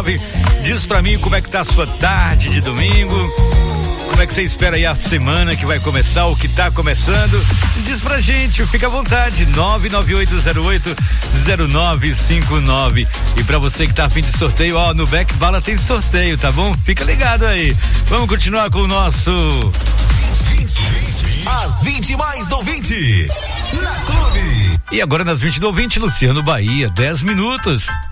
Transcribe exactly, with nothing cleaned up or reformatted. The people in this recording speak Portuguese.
nove. Diz pra mim como é que tá a sua tarde de domingo. Como é que você espera aí a semana que vai começar, o que tá começando? Diz pra gente, fica à vontade, nove nove oito zero oito zero nove cinco nove. E pra você que tá a fim de sorteio, ó, no Beck Bala tem sorteio, tá bom? Fica ligado aí. Vamos continuar com o nosso... As vinte mais do vinte na Clube. E agora nas vinte do vinte, Luciano Bahia, dez minutos.